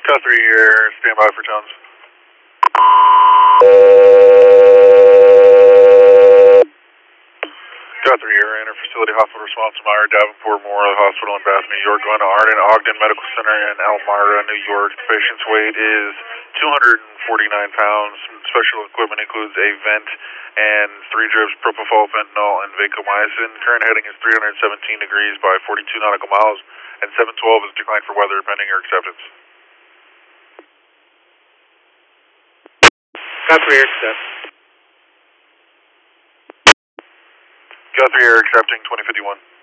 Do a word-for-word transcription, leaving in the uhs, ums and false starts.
Cut three here, stand by for tones. Cut three here, inter-facility hospital response to Meyer, Davenport Memorial Hospital in Bath, New York, going to Arden Ogden Medical Center in Elmira, New York. The patient's weight is two hundred forty-nine pounds. Special equipment includes a vent and three drips propofol, fentanyl, and vancomycin. Current heading is three hundred seventeen degrees by forty-two nautical miles, and seven twelve is declined for weather pending your acceptance. Cut three here, accept. Cut three here, accepting twenty fifty-one.